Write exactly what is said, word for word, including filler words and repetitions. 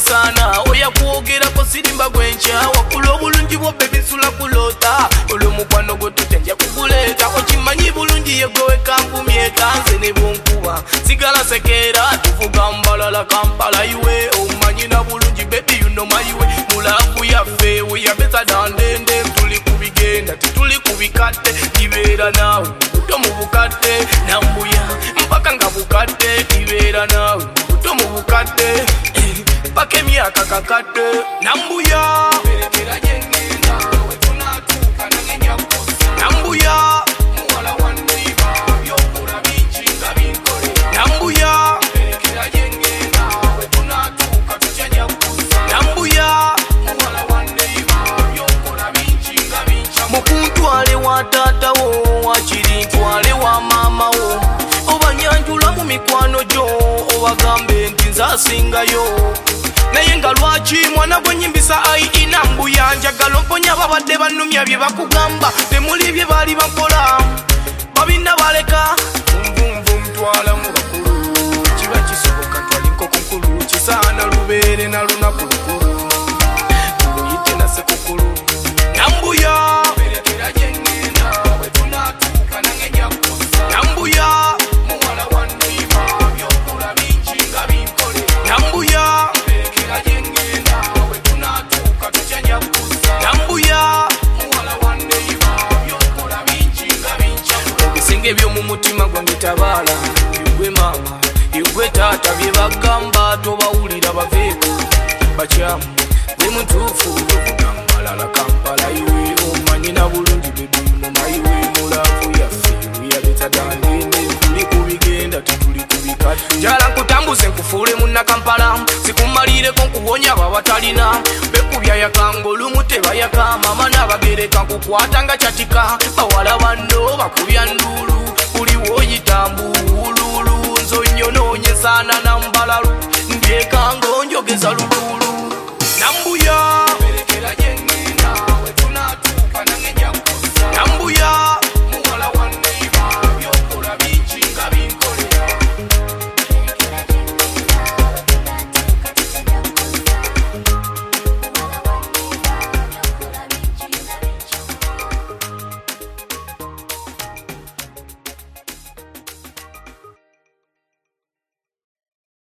sana oya kuogera ko sirimba gwencha wakulo obulungi bwo baby sula kulota olwo mukwano gwo tutenja kukuleta okimanyi bulungi yegowe kampumye kanze ne bunkuba sigala sekera tuvuga mbalala Kampala iwe omanyi na bulungi baby you know my way mulafu yaffe we are better than them tuli kubigenda tuli kubikate ibera nawe to mu bukate nambuya mpaka ngabukate ibera nawe to mu bukate pake myaka kakate nambuya berekera jengenda we tunatuka nangenya kusa nambuya muwala wandiba byo kurabinjinga binkore nambuya berekera jengenda we tunatuka tuchanya kusa nambuya muwala wandiba byo kurabinjinga bincha mukuntu ale wa tata wo wachiri ntwale wa mama wo obanyanjula mu mikwano jo obagambe nti nzasingayo naye nga lwaki mwana gwe nyimbisa ayi inambu yanjagala mponya babadde bannumya bye bakugamba temuli bye baali bakola babina baleka vumvumvu mtwala mu bakulu kiba kisoboka twali nkoko nkulu kisaana lubeere na lunaku lukulu tuluyite na sekukulu nambuya berekera jengenda we tunatuuka nangenya kusa nambuya muwala wandiba byokula binjinga binkole nambuya berekera jengenda we tunatuuka tuchanya kusa nambuya muwala wandiba byokula binjinga bincha ebisinge by'omu mutima gwange tabaala igwe mama igwe taata bye bagamba tobawulira baveeko bakyamu gwe mutuufu okugambalala Kampala iwe omanyi na bulungi bebi no maiwe mulavu yaffe uyabeta dandende tuli kubigenda tetuli kubikati njala nkutambuze nkufuule munna Kampala sikumalireko nkuwonya babatalina bekubya yakanga olumu tebayaka mama n'abagereka nkukwata nga kyatika bawala banno bakubya nduulu buli woyitambuululu nzonnyo noonyesana na mbalalu ndyekanga onjogeza lulu